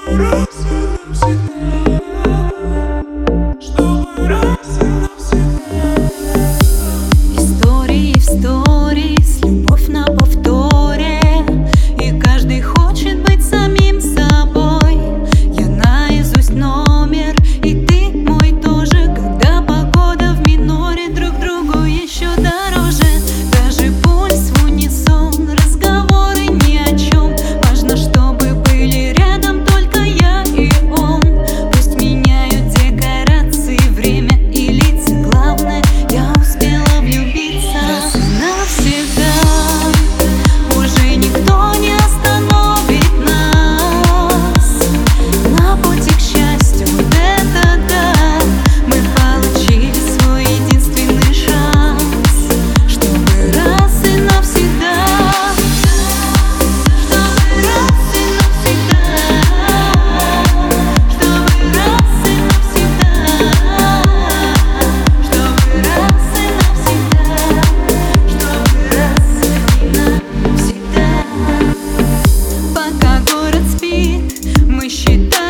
Истории в сторис, любовь на повторе, и каждый хочет быть самим собой. Я наизусть номер, и ты мой тоже. Когда погода в миноре, друг другу еще дороже. Даже пульс в унисон, разговоры ни о чем. Важно, чтобы были рядом только я и он. Пусть меняют декорации, время и лица. Главное, я успела влюбиться раз и навсегда. Уже никто не остановит нас на пути к счастью. Вот это да, мы получили свой единственный шанс, чтобы раз и навсегда, чтобы раз и навсегда, чтобы раз и навсегда, чтобы раз и навсегда, чтобы раз и навсегда. Пока город спит, мы считаем